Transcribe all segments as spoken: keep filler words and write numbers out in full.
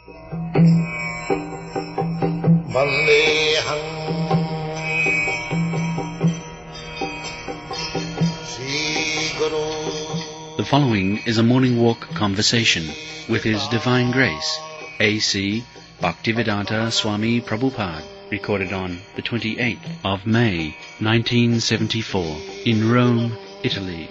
The following is a morning walk conversation with His Divine Grace, A C Bhaktivedanta Swami Prabhupada, recorded on the twenty-eighth of May, nineteen seventy-four, in Rome, Italy.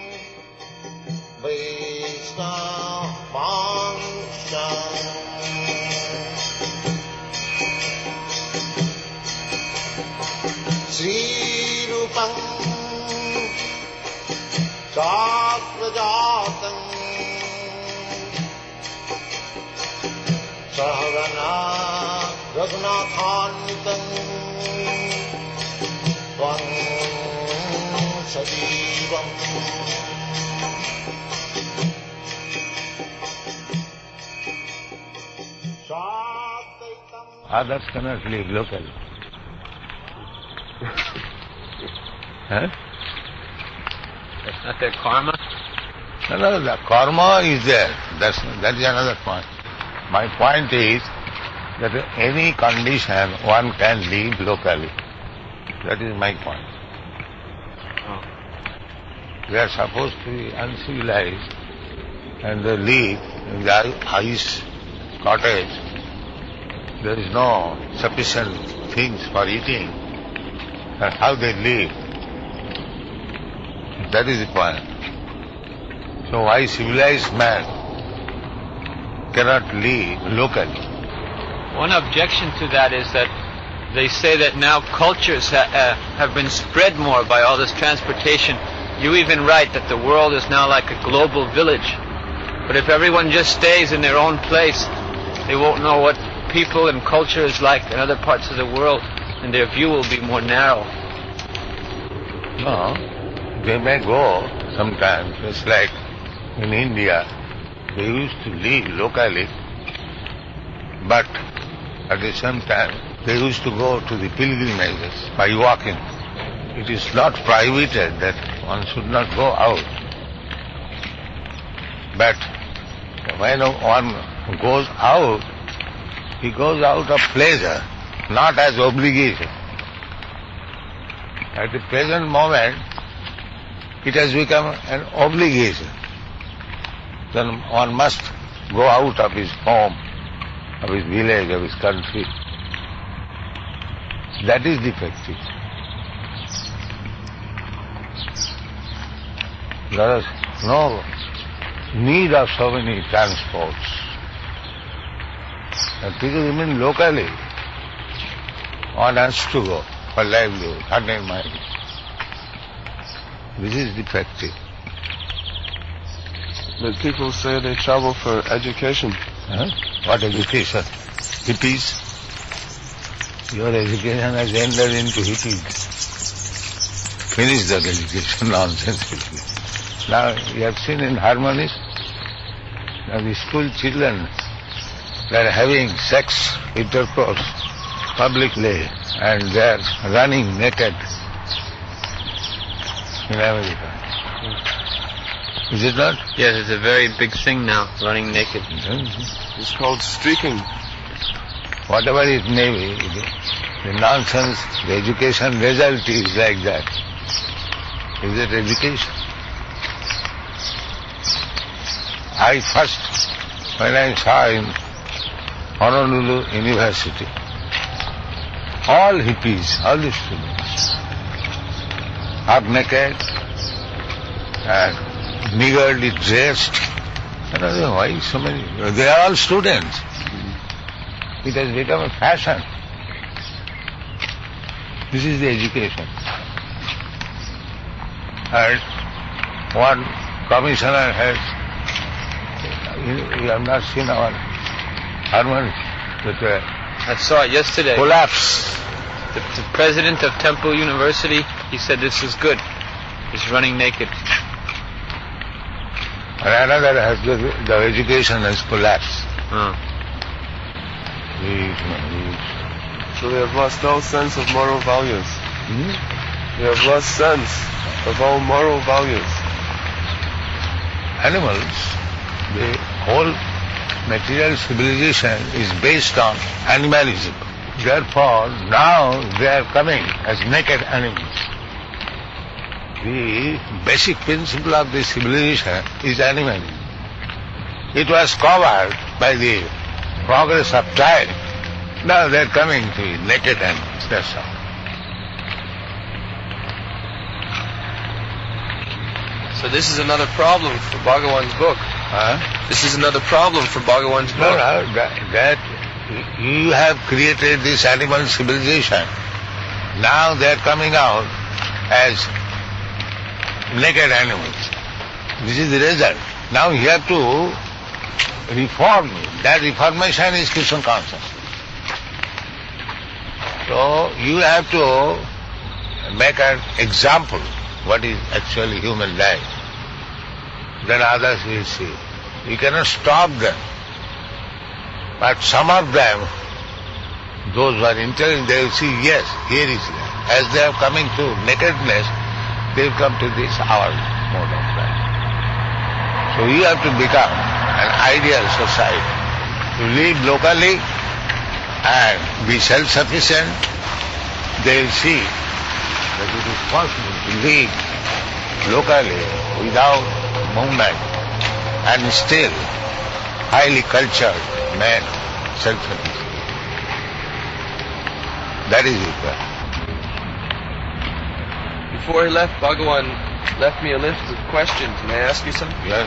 Others cannot live locally. Huh? That's not their karma? No, no, the karma is there. That's, that is another point. My point is that any condition one can live locally. That is my point. Oh. We are supposed to be uncivilized and they live in the ice cottage. There is no sufficient things for eating. And how they live? That is the point. So why civilized man cannot live locally? One objection to that is that they say that now cultures ha- uh, have been spread more by all this transportation. You even write that the world is now like a global village. But if everyone just stays in their own place, they won't know what people and culture is like in other parts of the world, and their view will be more narrow. No, they may go sometimes. It's like in India, they used to live locally, but at the same time, they used to go to the pilgrimages by walking. It is not prohibited that one should not go out. But when one goes out, he goes out of pleasure, not as obligation. At the present moment, it has become an obligation. Then one must go out of his home, of his village, of his country. That is defective. There is no need of so many transports. And people even locally, one has to go for livelihood, one hundred miles. This is defective. But people say they travel for education. Huh? What education? Hippies? Your education has entered into hippies. Finish that education, nonsense. Now, you have seen in Harmonies, now the school children, they are having sex intercourse publicly and they are running naked in America. Is it not? Yes, it's a very big thing now, running naked. Mm-hmm. It's called streaking. Whatever it may be, the nonsense, the education result is like that. Is it education? I first, when I saw in Honolulu University, all hippies, all the students, half naked and meagerly dressed. I don't know why so many. They are all students. It has become a fashion. This is the education. And one commissioner has, you, you have not seen our Harmony, but uh, I saw it yesterday. collapse. The, the president of Temple University, he said this is good. He's running naked. And another has the, the education has collapsed. Oh. Huge, huge. So they have lost all sense of moral values. Hmm? They have lost sense of all moral values. Animals, they hold material civilization is based on animalism. Therefore, now they are coming as naked animals. The basic principle of the civilization is animalism. It was covered by the progress of time. Now they are coming to be naked animals, that's all. So this is another problem for Bhagavan's book. Huh? This is another problem for Bhagavan's No, book. no, that, that you have created this animal civilization. Now they are coming out as naked animals. This is the result. Now you have to reform. That reformation is Krishna consciousness. So you have to make an example what is actually human life. Then others will see. You cannot stop them. But some of them, those who are intelligent, they will see, yes, here is life. As they are coming to nakedness, they will come to this our mode of life. So you have to become an ideal society. To live locally and be self-sufficient, they will see that it is possible to live locally without movement and still highly cultured man, self-sufficient. That is it. Before he left, Bhagavan left me a list of questions. May I ask you something? Yes.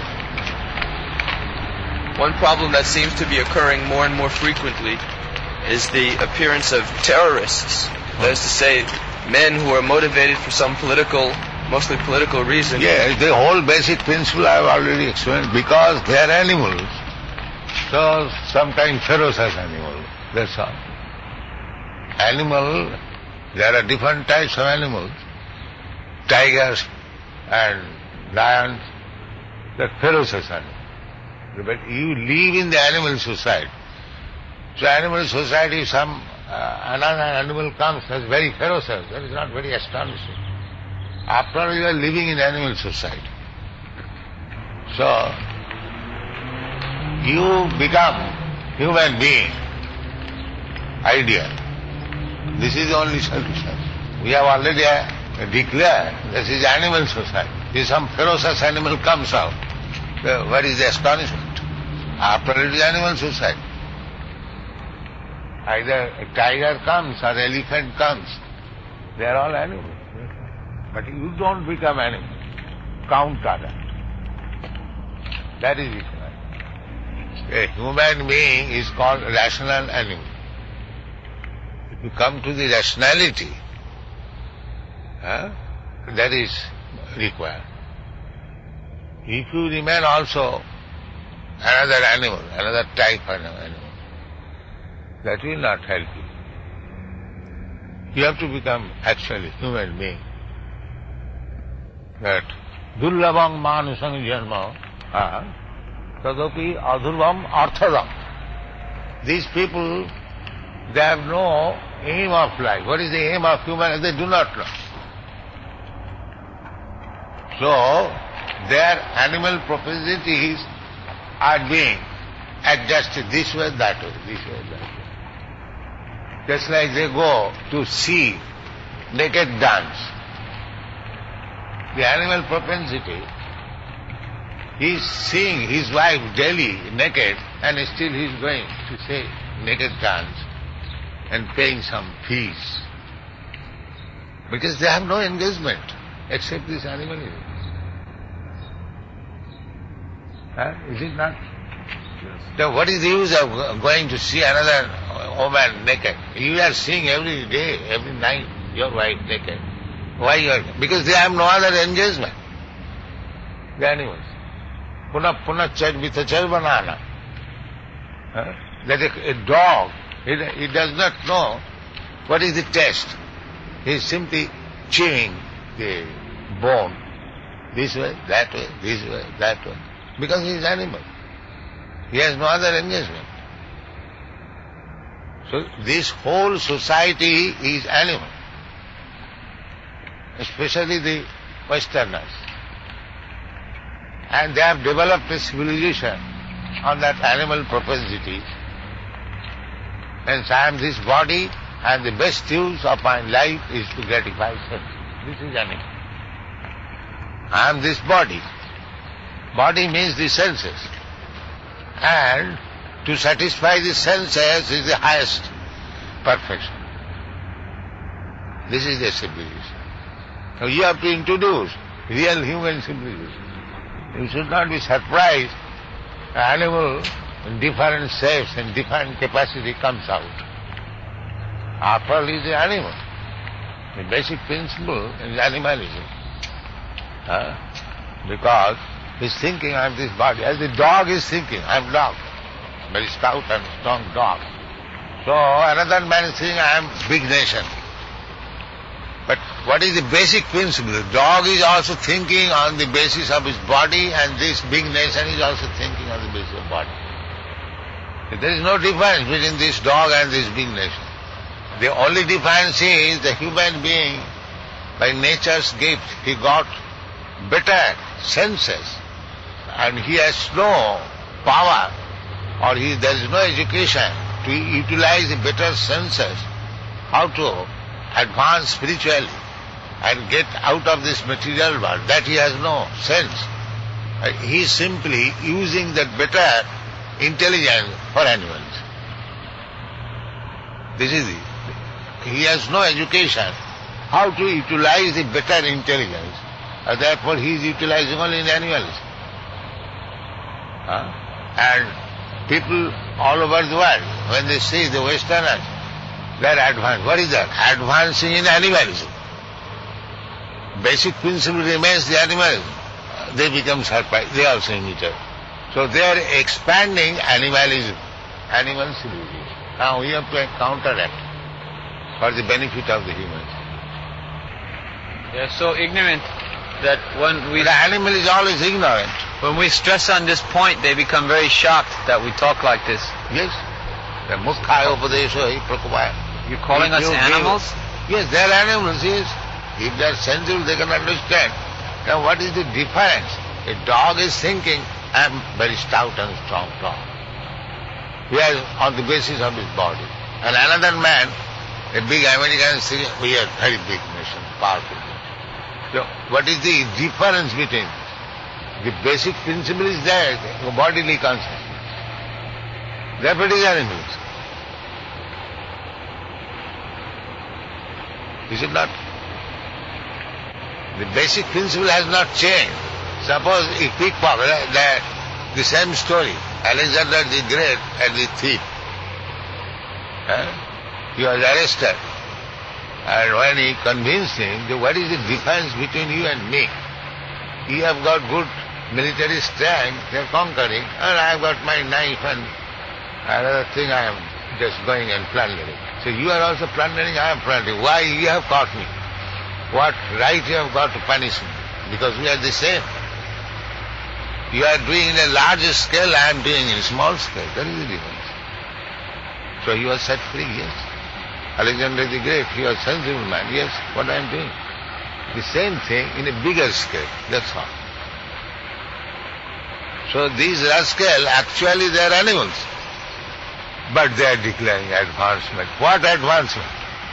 One problem that seems to be occurring more and more frequently is the appearance of terrorists. That is to say, men who are motivated for some political, mostly political reason. Yes, the whole basic principle I have already explained. Because they are animals, so sometimes ferocious animals. That's all. Animal, there are different types of animals. Tigers and lions, they are ferocious animals. But you live in the animal society. So animal society, if some uh, another animal comes as very ferocious, that is not very astonishing. After all, you are living in animal society. So, you become human being, ideal. This is the only solution. We have already uh, declared this is animal society. If some ferocious animal comes out, uh, what is the astonishment? After all, it is animal society. Either a tiger comes or elephant comes, they are all animals. But you don't become animal. Counter that. That is it. A human being is called a rational animal. If you come to the rationality, huh, that is required. If you remain also another animal, another type of animal, that will not help you. You have to become actually human being. That dullabam manusam janma tadapi adhurvam arthadam. These people, they have no aim of life. What is the aim of human? They do not know. So, their animal propensities are being adjusted this way, that way, this way, that way. Just like they go to see naked dance. The animal propensity, he is seeing his wife daily naked and still he is going to say naked dance and paying some fees. Because they have no engagement except this animalism. Huh? Is it not? So what is the use of going to see another woman naked? You are seeing every day, every night your wife naked. Why you are? Because they have no other engagement. The animals. Puna puna charvita charvanana. Huh? That a, a dog, it, it does not know what is the taste. He is simply chewing the bone. This way, that way, this way, that way. Because he is animal. He has no other engagement. So this whole society is animal. Especially the Westerners. And they have developed a civilization on that animal propensity. Hence I am this body, and the best use of my life is to gratify sense. This is animal. I am this body. Body means the senses. And to satisfy the senses is the highest perfection. This is the civilization. So you have to introduce real human civilization. You should not be surprised. An animal in different shapes and different capacity comes out. After all, he is an animal. The basic principle is animalism. Huh? Because he is thinking, I am this body. As the dog is thinking, I am dog. Very stout and strong dog. So another man is saying, I am big nation. But what is the basic principle? The dog is also thinking on the basis of his body, and this big nation is also thinking on the basis of body. There is no difference between this dog and this big nation. The only difference is the human being, by nature's gift, he got better senses, and he has no power, or he, there is no education to utilize the better senses, how to advance spiritually and get out of this material world. That he has no sense. He is simply using that better intelligence for animals. This is it. He has no education how to utilize the better intelligence, and therefore he is utilizing only in animals. Huh? And people all over the world, when they see the Westerners, they are advanced. What is that? Advancing in animalism. Basic principle remains the animalism. They become surprised. They also imitate. So they are expanding animalism, animal civilization. Now we have to counteract for the benefit of the humans. They are so ignorant that when we... The animal is always ignorant. When we stress on this point, they become very shocked that we talk like this. Yes. The mukha upadesha hi prakupaya. You're calling us animals? Yes, they are animals, yes. If they are sensible, they can understand. Now what is the difference? A dog is thinking, I am very stout and strong dog. He has on the basis of his body. And another man, a big American, is thinking, we are very big nation, powerful nation. So what is the difference between? The basic principle is there, the bodily consciousness. Therefore it is animals. Is it not? The basic principle has not changed. Suppose a pickpocket, that the same story, Alexander the Great and the thief. Eh? He was arrested. And when he convinced him, that what is the difference between you and me? You have got good military strength, you are conquering, and I have got my knife and another thing I am just going and plundering. So you are also plundering, I am plundering. Why you have caught me? What right you have got to punish me? Because we are the same. You are doing in a larger scale, I am doing in a small scale. That is the difference. So he was set free, yes. Alexander the Great, he was a sensible man, yes, what I am doing. The same thing in a bigger scale, that's all. So these rascals, actually they are animals. But they are declaring advancement. What advancement?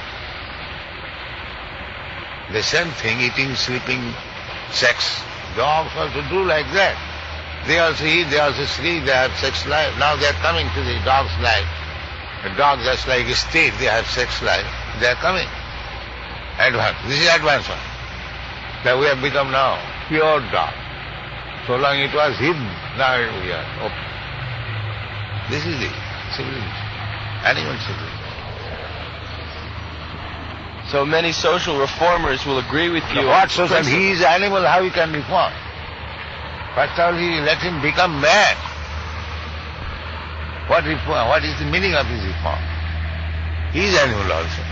The same thing, eating, sleeping, sex. Dogs also do like that. They also eat, they also sleep, they have sex life. Now they are coming to the dog's life. The dog just like a state, they have sex life. They are coming. Advance. This is advancement. That we have become now pure dog. So long it was hidden, now we are open. This is the civilization, animal civilization. So many social reformers will agree with you. Now what social? He is animal, how he can reform? First of all, he let him become man. What reform? What is the meaning of his reform? He is animal also.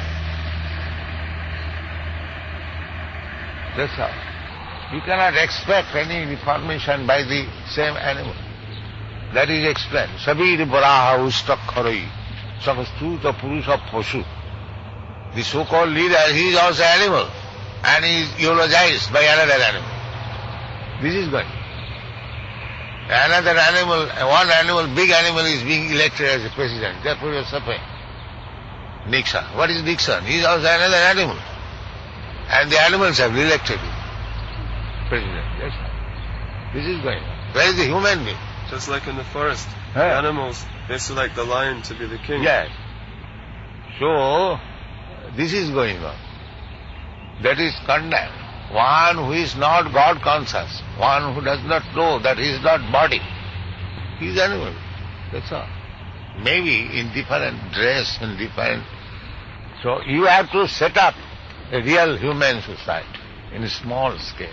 That's all. You cannot expect any reformation by the same animal. That is explained. Sabir Baraha Ustak Kharoi, Sakastuta Purusha Poshu. The so-called leader, he is also animal, and he is eulogized by another animal. This is good. Another animal, one animal, big animal is being elected as a president. Therefore you are suffering. Nixon. What is Nixon? He is also another animal. And the animals have elected him president. Yes. This is going on. Where is the human being? Just like in the forest, Huh? the animals, they select the lion to be the king. Yes. So, this is going on. That is condemned. One who is not God conscious, one who does not know that he is not body, he is animal. That's all. Maybe in different dress and different. So you have to set up a real human society in a small scale.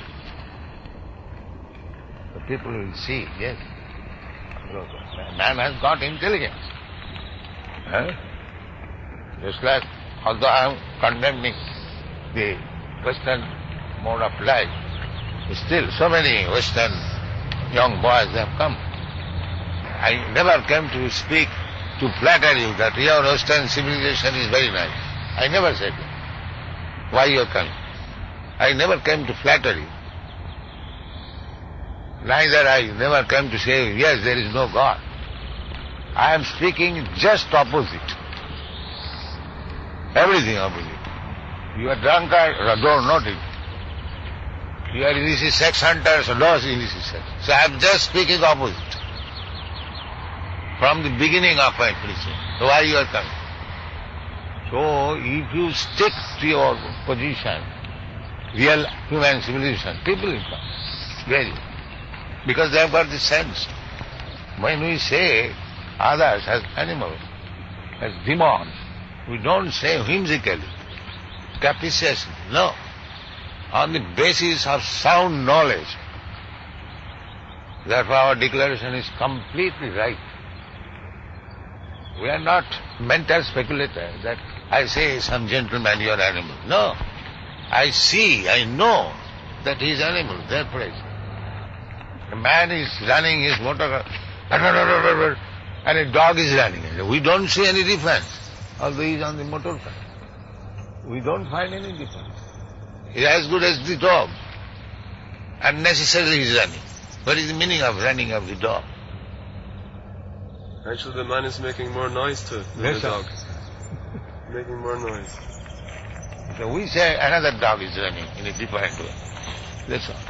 The people will see, yes, man has got intelligence. Huh? Just like, although I am condemning the Western mode of life, still so many Western young boys have come. I never came to speak to flatter you that your Western civilization is very nice. I never said that. Why you are coming? I never came to flatter you. Neither I never came to say, yes, there is no God. I am speaking just opposite. Everything opposite. You are drunkard, don't know it. You are illicit sex hunter, so no illicit sex. So I am just speaking opposite. From the beginning of my preaching. So why you are coming? So if you stick to your position, real human civilization, people will come. Very. Because they have got the sense. When we say others as animals, as demons, we don't say whimsically, capriciously. No. On the basis of sound knowledge. Therefore our declaration is completely right. We are not mental speculators that I say some gentleman, you are animal. No. I see, I know that he is animal, therefore I say. A man is running his motor car, and a dog is running. We don't see any difference, although he is on the motor car. We don't find any difference. He is as good as the dog. Unnecessarily he is running. What is the meaning of running of the dog? Actually, the man is making more noise too than Yes, the sir. dog. Making more noise. So we say another dog is running in a different way. That's all.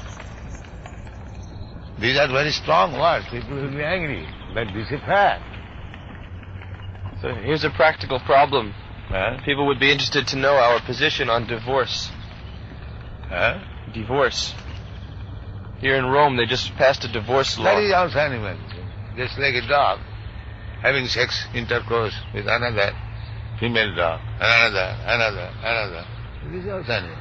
These are very strong words. People will be angry. But this is fact. So here's a practical problem. Huh? People would be interested to know our position on divorce. Huh? Divorce. Here in Rome, they just passed a divorce law. That is also animal. Just like a dog having sex intercourse with another female dog, another, another, another. This is also animal.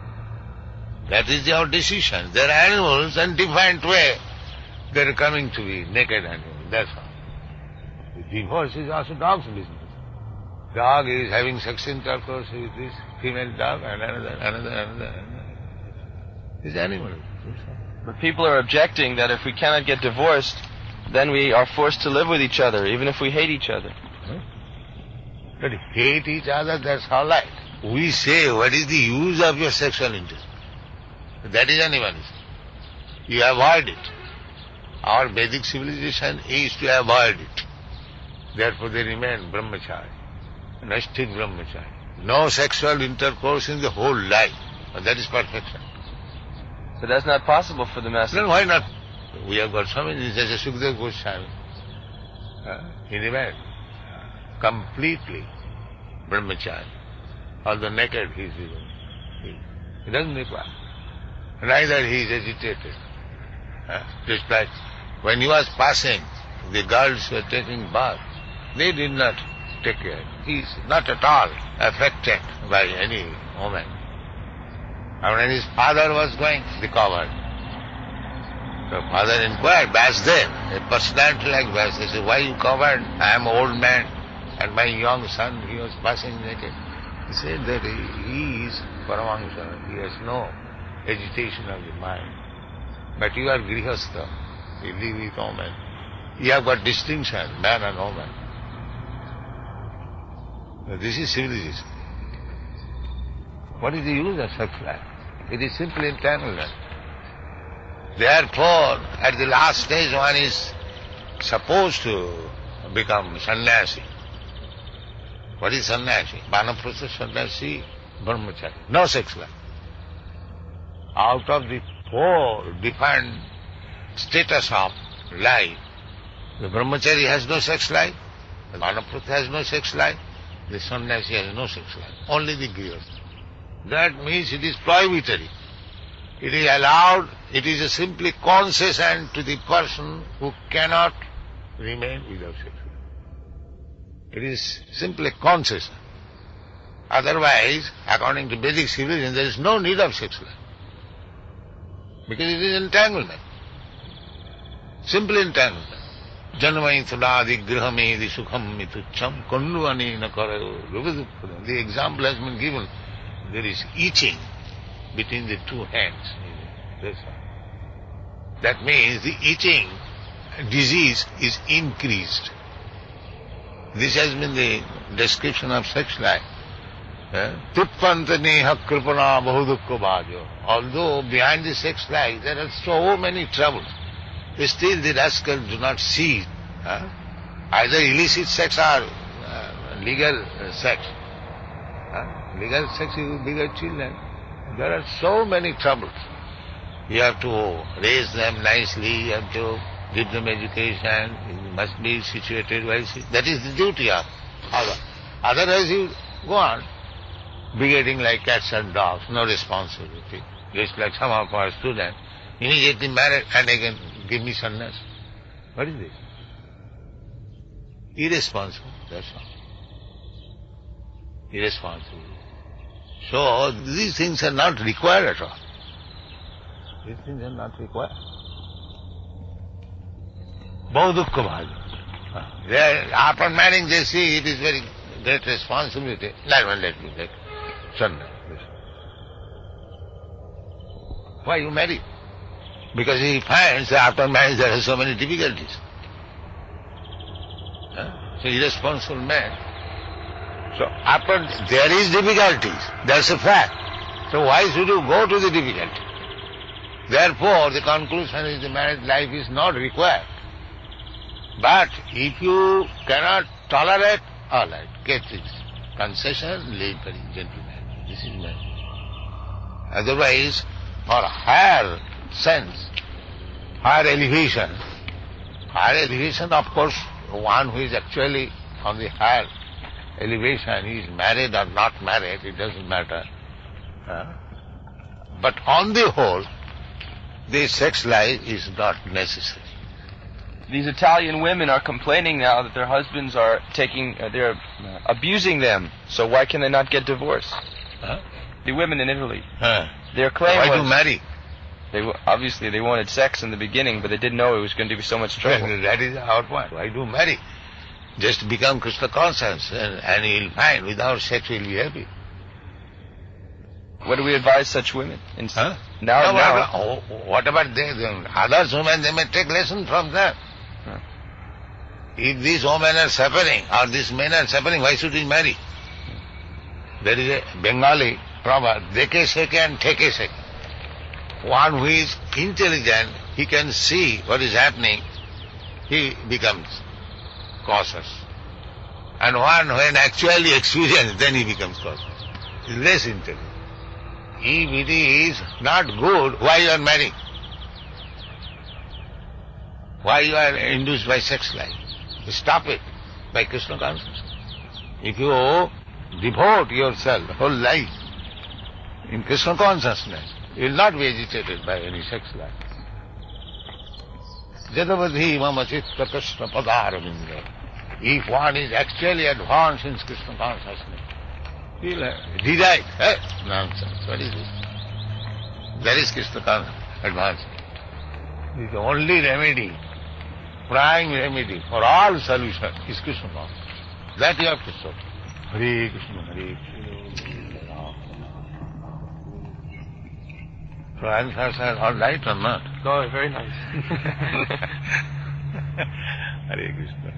That is our decision. They are animals in different way. They are coming to be naked animals. That's all. The divorce is also dog's business. Dog is having sex intercourse with this female dog and another, another, another, another. It's animal. But people are objecting that if we cannot get divorced, then we are forced to live with each other, even if we hate each other. Huh? But hate each other, that's all right. We say, what is the use of your sexual interest? That is animalism. You avoid it. Our Vedic civilization is to avoid it. Therefore they remain brahmachari, nastic brahmachari. No sexual intercourse in the whole life. That is perfection. But that's not possible for the masses. Then why not? We have got so many, such as Sukadeva Goswami. Uh, he remained completely brahmachari. Although naked he is even. He, he doesn't require. Neither he is agitated. Uh, just like when he was passing, the girls were taking bath. They did not take care. He is not at all affected by any woman. And when his father was going, they covered. The father inquired, Vasudev, a personality like Vasudev, he said, why you covered? I am an old man, and my young son, he was passing naked. He said that he, he is Paramahamsa, he has no agitation of the mind. But you are Grihastha, you live with woman. You have got distinction, man and woman. Now, this is civilization. What is the use of such life? It is simply internal life. Therefore, at the last stage one is supposed to become sannyasi. What is sannyasi? Vanaprastha, sannyasi, brahmachari. No sex life. Out of the four defined status of life, the brahmachari has no sex life, the vanaprastha has no sex life, the sannyasi has no sex life, only the grihastha. That means it is prohibitory. It is allowed, it is a simply concession to the person who cannot remain without sex life. It is simply concession. Otherwise, according to Vedic civilization, there is no need of sex life. Because it is entanglement. Simple entanglement. Janmai thudadi grihamedi sukham mitucham konduvani nakarayo. The example has been given. There is itching between the two hands. That's all. That means the itching disease is increased. This has been the description of sex life. Tutpanta neha kripana bahudukko bhajo. Although behind the sex life there are so many troubles, still the rascals do not see uh, either illicit sex or uh, legal uh, sex. Uh, legal sex is with bigger children. There are so many troubles. You have to raise them nicely, you have to give them education, you must be situated wisely. That is the duty of Allah. Otherwise you go on begetting like cats and dogs, no responsibility. Just like some of our students, immediately married and again give me sannyas. What is this? Irresponsible, that's all. Irresponsible. So these things are not required at all. These things are not required. Bahudukka bhaja. They, after marrying they see it is very great responsibility. Let me, let me, let me. Son, why you marry? Because he finds that after marriage there are so many difficulties. Huh? So irresponsible man. So after there is difficulties, that's a fact. So why should you go to the difficulty? Therefore the conclusion is the marriage life is not required. But if you cannot tolerate, all right, get this concession, live very gentleman. This is marriage. Otherwise, for higher sense, higher elevation, higher elevation, of course, one who is actually on the higher elevation, he is married or not married, it doesn't matter. Uh, but on the whole, the sex life is not necessary. These Italian women are complaining now that their husbands are taking, uh, they're uh, abusing them. So why can they not get divorced? Huh? The women in Italy. Huh. Their claim why was do marry? They obviously they wanted sex in the beginning, but they didn't know it was going to be so much trouble. Well, that is our point. Why do marry? Just become Krishna conscious, and, and he'll find without sex he'll be happy. What do we advise such women? In, Huh? Now, no, now, what, about, what about they, them? Others women, they may take lesson from them. Huh. If these women are suffering, or these men are suffering, why should we marry? There is a Bengali proverb, deke seke and take seke. One who is intelligent, he can see what is happening, he becomes cautious. And one when actually experienced, then he becomes cautious. He is less intelligent. If it is not good, why you are marrying? Why you are induced by sex life? Stop it by Krishna consciousness. If you devote yourself, whole life, in Krishna consciousness, you will not be agitated by any sex life. Jadavadhi mama chitta Krishna padaravinda. If one is actually advanced in Krishna consciousness, he will delight. Eh? Nonsense. What is this? That is Krishna consciousness, advancement. It is the only remedy, prime remedy for all solution is Krishna consciousness. That you have to solve. Hare Krishna, Hare Krishna. So answers are all right or not? No, very nice. Hare Krishna.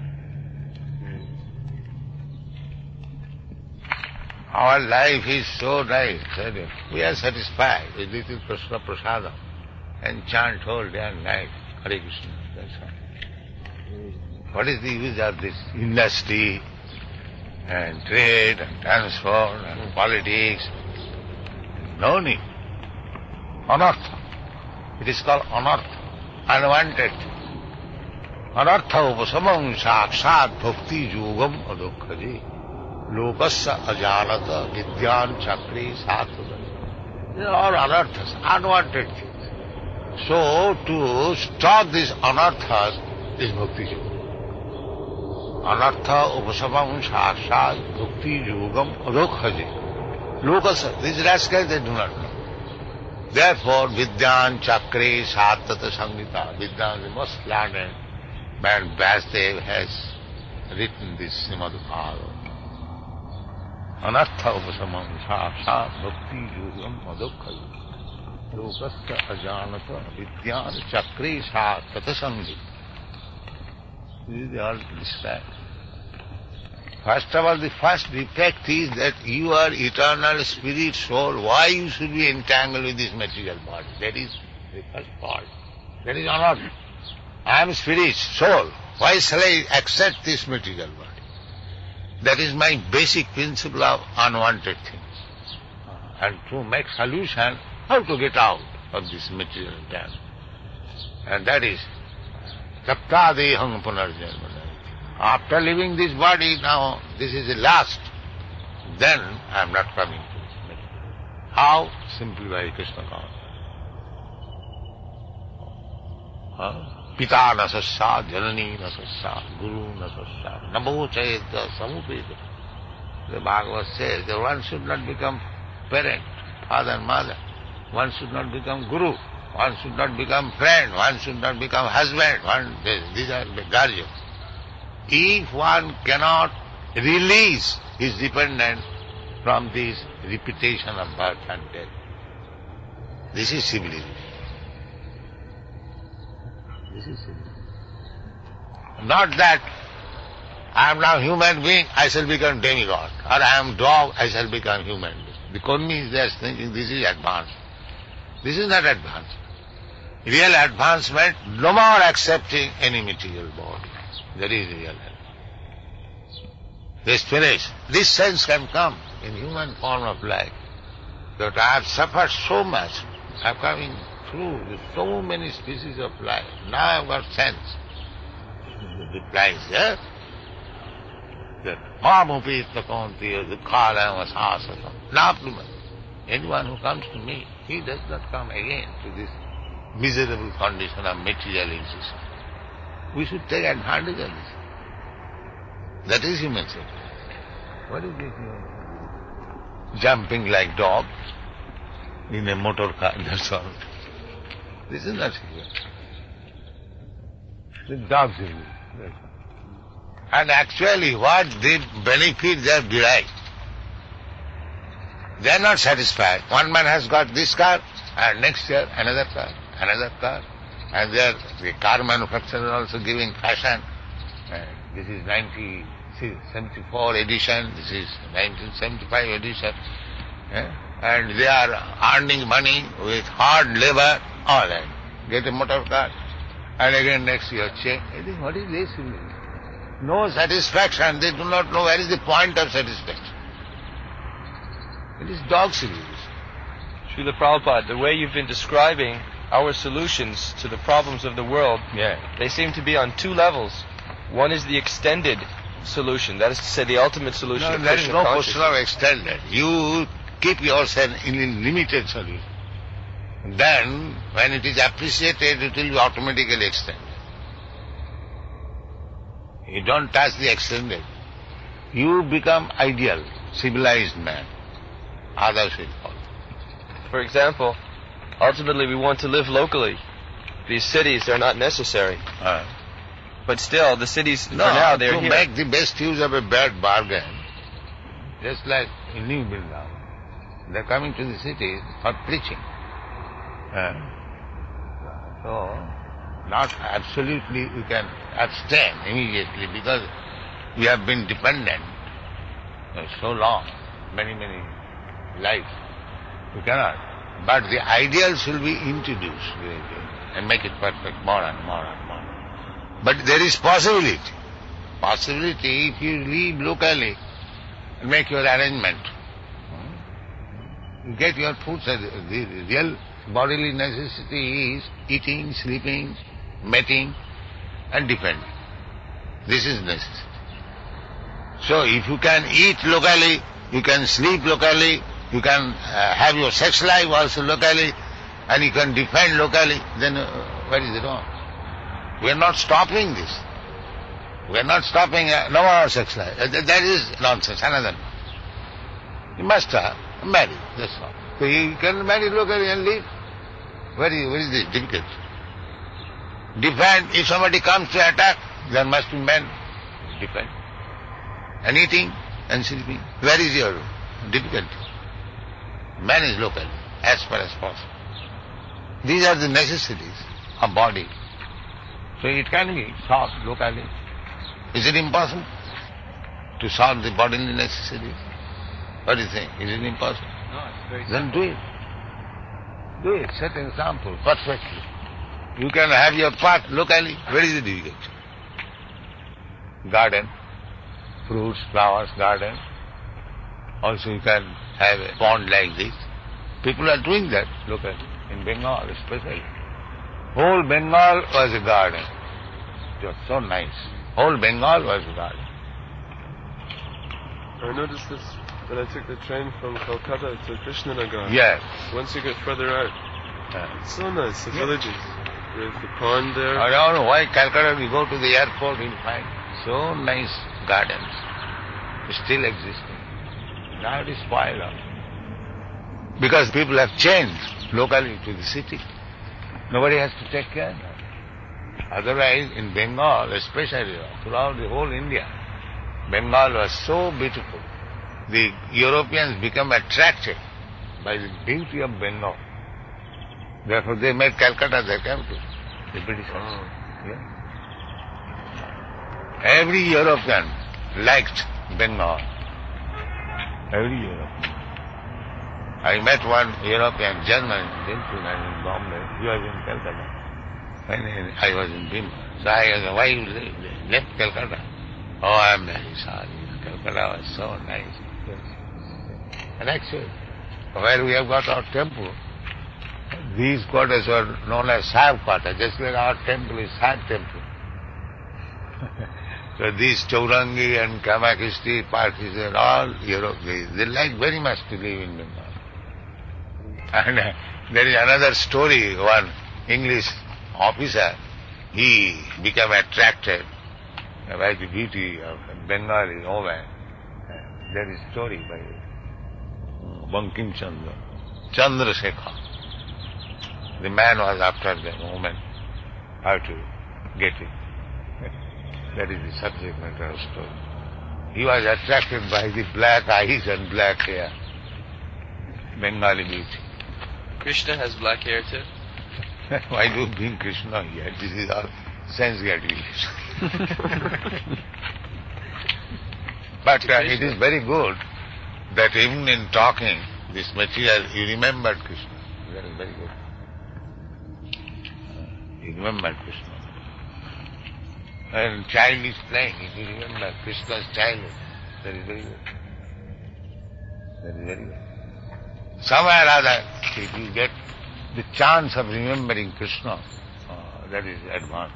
Our life is so nice. We are satisfied with little Krishna prasadam. and chant whole day and night, Hare Krishna, that's all. What is the use of this industry and trade and transport and politics? No need. Anartha. It is called anartha, unwanted. Anartha upasamam sakshat bhakti yogam adokhaji. Lokasya ajanata vidyan chakri sattva. They are all anarthas, unwanted things. So to stop these anarthas is bhakti yoga. Anartha upasamam sakshat bhakti yogam adokhaji. Lokasya, these rascals they do not know. Therefore, Vidyan Chakre Satata Sangita, Vidyan, the most learned man Vasudev has written this Srimad Bhagavatam. Anartha upasamam sakshat bhakti yogam adokhaji. Lokasya ajanata Vidyan Chakre Satata Sangita. This is the all described. First of all, the first defect is that you are eternal spirit, soul. Why you should be entangled with this material body? That is the first fault. That is not. I am spirit, soul. Why shall I accept this material body? That is my basic principle of unwanted things. And to make solution, how to get out of this material entanglement. And that is taptadeham punarjanma. After leaving this body, now this is the last, then I am not coming to this material. How? Simply by Krishna consciousness. Huh? Pita nasasya, janani nasasya, guru nasasya, namo chayeta samupeta. The Bhagavad says that one should not become parent, father and mother. One should not become guru. One should not become friend. One should not become husband. One, these are the guardians. If one cannot release his dependent from this repetition of birth and death, this is civilization. This is civilization. Not that I am now human being, I shall become demigod, or I am dog, I shall become human being. The Konmi is just thinking this is advanced. This is not advanced. Real advancement, no more accepting any material body. That is real. This finish. This sense can come in human form of life. That I have suffered so much. I have come through with so many species of life. Now I have got sense. The reply is there. That Mamupi Takanti, the Kala Vasasakam. Napluman. Anyone who comes to me, he does not come again to this miserable condition of material existence. We should take advantage of this. That is human nature. What is this human? Jumping like dogs in a motor car, that's all. This is not human. The dogs will be. And actually what the benefit they have derived. They are not satisfied. One man has got this car, and next year another car, another car. And there, the car manufacturer also giving fashion. Uh, this is nineteen seventy-four edition, this is nineteen seventy-five edition. Uh, and they are earning money with hard labor, all that. Get a motor car, and again next year change. I think, what is this? No satisfaction. They do not know where is the point of satisfaction. It is dog civilization. Srila Prabhupada, the way you've been describing our solutions to the problems of the world, Yeah. they seem to be on two levels. One is the extended solution, that is to say the ultimate solution No, of there is Krishna no consciousness. question of extended. You keep yourself in a limited solution. Then, when it is appreciated, it will be automatically extended. You don't touch the extended. You become ideal, civilized man. Others will follow. For example, ultimately we want to live locally. These cities are not necessary. Uh, But still, the cities, no, for now, they're to here. make the best use of a bad bargain, just like in New Vrindavan, they're coming to the city for preaching. Uh, so, not absolutely we can abstain immediately because we have been dependent uh, so long, many, many lives. We cannot. But the ideals will be introduced and make it perfect more and more and more. But there is possibility. Possibility if you live locally and make your arrangement. You get your food. The real bodily necessity is eating, sleeping, mating and defending. This is necessity. So if you can eat locally, you can sleep locally, you can uh, have your sex life also locally, and you can defend locally, then uh, what is wrong? We are not stopping this. We are not stopping uh, no more sex life. Uh, that is nonsense, another. You must uh, marry, that's all. So you can marry locally and live. Where is, where is this difficult? Defend, if somebody comes to attack, there must be men. Defend. And eating and sleeping. Where is your difficulty? Man is local, as far as possible. These are the necessities of body. So it can be solved locally. Is it impossible to solve the bodily necessities? What do you think? Is it impossible? No, it's very Then simple. do it. Do it. Set an example perfectly. You can have your part locally. Where is the difficulty? Garden, fruits, flowers, garden. Also you can have a pond like this. People are doing that locally, in Bengal especially. Whole Bengal was a garden. It was so nice. Whole Bengal was a garden. I noticed this when I took the train from Kolkata to Krishnanagar. Yes. Once you get further out, Uh, it's so nice, the Yeah. villages. There's the pond there. I don't know why Calcutta, we go to the airport, we'll find so nice gardens still existing. Now it is spoiled out. Because people have changed locally to the city. Nobody has to take care of it. Otherwise, in Bengal, especially throughout the whole India, Bengal was so beautiful. The Europeans become attracted by the beauty of Bengal. Therefore they made Calcutta their capital, the Britishers. Yeah. Every European liked Bengal. Every European. I met one European, German gentleman in Bombay. He was in Calcutta. When I was in Bhima. So I asked, why you left Calcutta? Oh, I am very sorry. Calcutta was so nice. And actually, where we have got our temple, these quarters were known as Sahib quarters, just like our temple is Sahib temple. So these Chaurangi and Kamakishti parties are all Europe. They, they like very much to live in Bengal. And uh, there is another story, one English officer, he became attracted by the beauty of a Bengali woman. Uh, there is a story by Bankim Chandra, Chandrasekhar. The man was after the woman, how to get it. That is the subject matter of the story. He was attracted by the black eyes and black hair. Bengali beauty. Krishna has black hair too. Why do you bring Krishna here? This is all sense gratification. But uh, it is very good that even in talking this material, you remembered Krishna. That is very good. You remember Krishna. When child is playing, if you remember Krishna's childhood, that is very good. That is very good. Somewhere or other, if you get the chance of remembering Krishna, uh, that is advanced.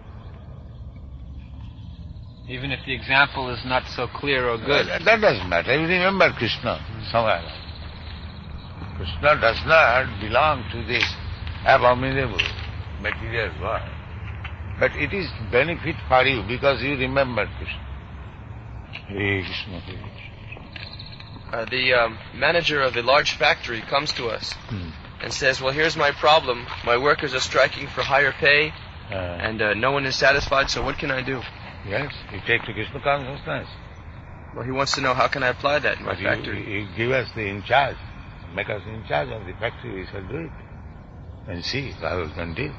Even if the example is not so clear or good. That, that doesn't matter. You remember Krishna somewhere or other. Krishna does not belong to this abominable material world. But it is benefit for you because you remember Krishna. Hare Krishna, Hare Krishna. Uh, the um, manager of a large factory comes to us Hmm. and says, well, here's my problem. My workers are striking for higher pay, Uh, and uh, no one is satisfied, so what can I do? yes, you take to Krishna consciousness. Well, he wants to know how can I apply that in my But you, factory. you give us the in charge, make us in charge of the factory, we shall do it. And see how we can do it.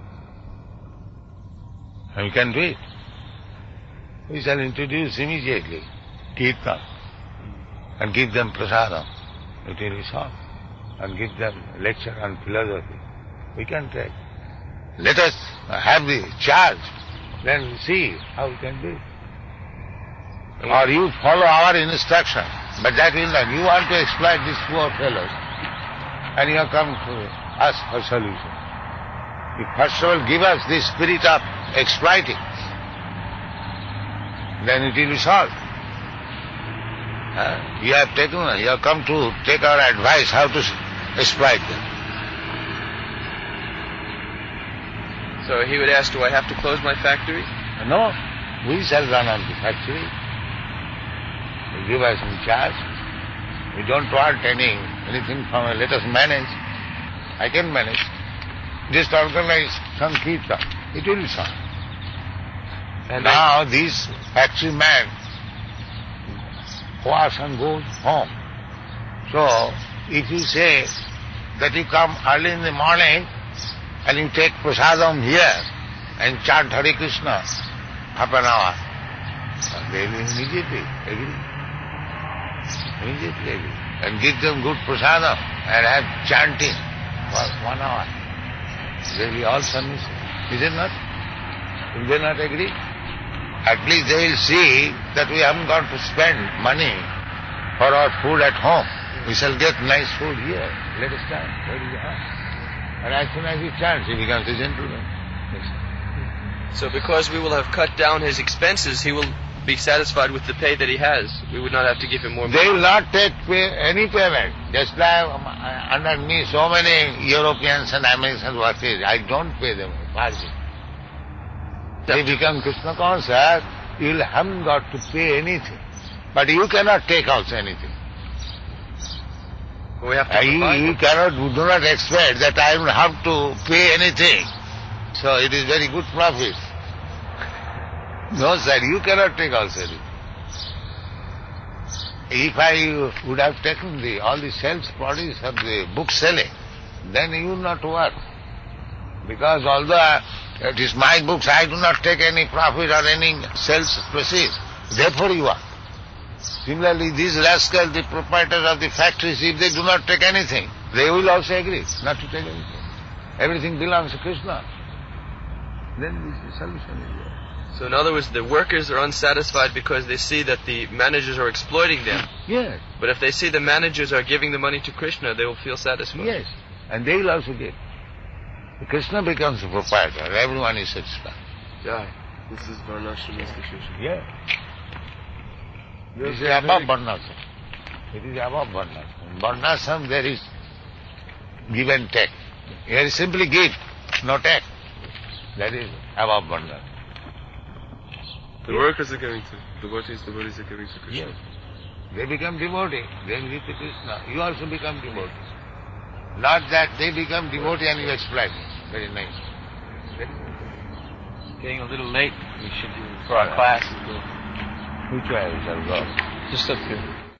And we can do it. We shall introduce immediately Kirtan and give them prasadam. It will be solved. and give them lecture on philosophy. We can take. Let us have the charge, then see how we can do it. Or you follow our instruction, but that will not. You want to exploit these poor fellows, and you have come to us for solution. You first of all give us the spirit of exploiting, then it will be solved. Uh, you have taken, you have come to take our advice how to exploit them. So he would ask, do I have to close my factory? No, we shall run on the factory. You give us in charge. We don't want any anything from it. Let us manage. I can manage. Just organize some kirtan. It will be solved. And now this factory man wash and goes home. So if you say that you come early in the morning and you take prasadam here and chant Hare Krishna half an hour, they will immediately agree. Immediately agree. And give them good prasadam and have chanting for one hour. They will all submissive. Is it not? Will they not agree? At least they will see that we haven't got to spend money for our food at home. We shall get nice food here. Let us chant. Where is the house? And as soon as he chants, he becomes a gentleman. So because we will have cut down his expenses, he will be satisfied with the pay that he has. We would not have to give him more money. They will not take pay, any payment. Just like um, under me, so many Europeans and Americans workers, I don't pay them. Margin. They become Krishna conscious, you haven't got to pay anything. But you cannot take also anything. We have to you, you cannot, do not expect that I will have to pay anything. So it is very good profit. No, sir, you cannot take also anything. If I would have taken the all the sales produce of the book selling, then you would not work. Because although it is my books, I do not take any profit or any sales proceeds. Therefore you work. Similarly, these rascals, the proprietors of the factories, if they do not take anything, they will also agree not to take anything. Everything belongs to Krishna. Then the solution is there. So in other words, the workers are unsatisfied because they see that the managers are exploiting them. Yes. But if they see the managers are giving the money to Krishna, they will feel satisfied. Yes. And they will also get. Krishna becomes the proprietor. Everyone is satisfied. Yeah. This is Varnashram institution. Yeah. This is above Varnashram. It is above Varnashram. In Varnashram there is give and take. Here is simply give, no take. That is above Varnashram. The workers are giving to devotees, devotees are giving to Krishna. Yes. They become devotee, they give to Krishna. You also become devotee. Not that they become devotee and you exploit. Very nice. Very nice. It's getting a little late. We should do for our class. Which way we shall go? Just up here.